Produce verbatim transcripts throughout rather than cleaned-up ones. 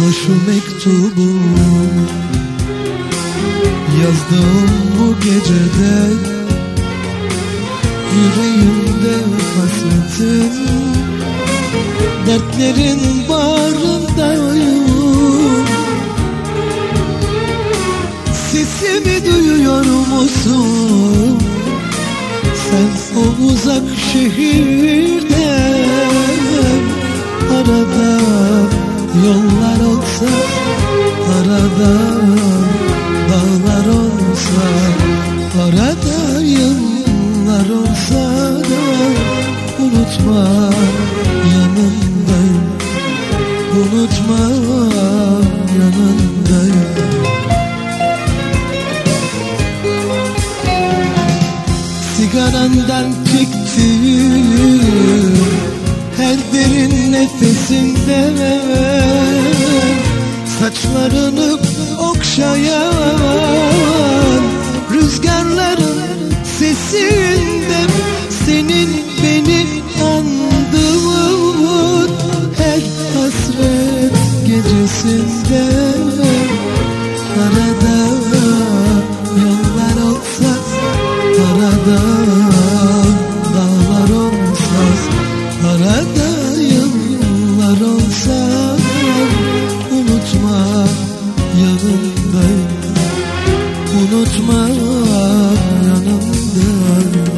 şu mektubu yazdığım bu gecede, yüreğimde hasretin, dertlerin bağrındayım. Sesimi duyuyor musun? Sen o uzak şehirde. Arada yollar olsa, arada dağlar olsa, arada yıllar olsa da unutma yanındayım, unutma yanındayım. Sigarandan çektiğim her derin nefesinde, saçlarını okşayan rüzgarların sesinde, senin beni andığın her hasret gecesinde. Arada yollar olsa, arada dağlar olsa, arada yıllar olsa, unutma yanındayım, unutma yanındayım.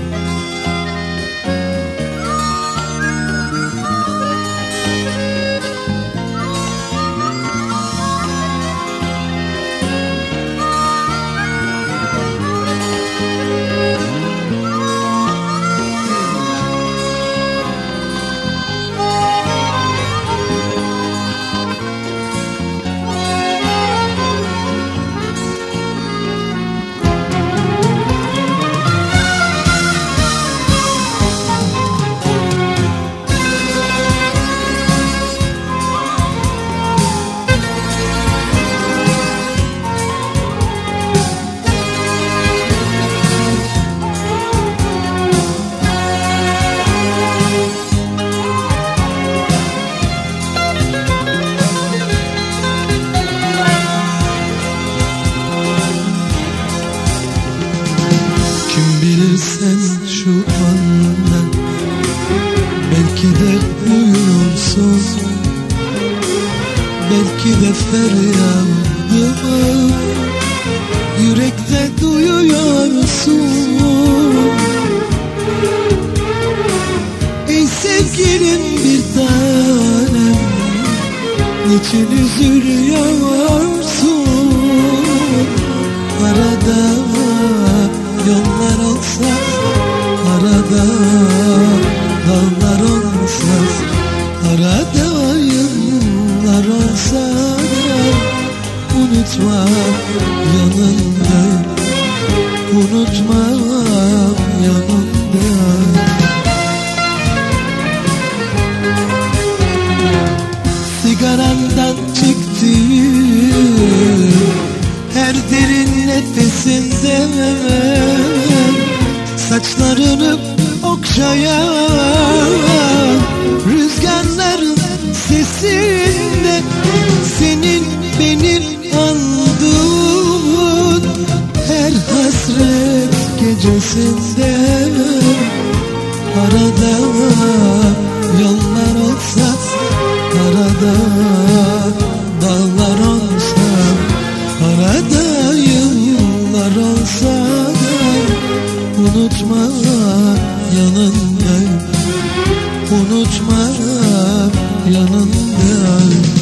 Sen şu anda belki de uyuyorsun, belki de feryadımı yürekte duyuyorsun. Ey sevgilim bir tanem, niçin üzülüyorsun? Arada yollar olsa, arada dağlar olsa, arada yıllar olsa, unutma yanındayım, unutma yanındayım. Sigarandan çektiğim her derin nefesinde, saçlarını okşayan rüzgarların sesinde, senin benim andığın her hasret gecesinde. Arada yollar olsa, arada dağlar olsa, arada yıllar olsa, unutma yanındayım, unutma yanındayım.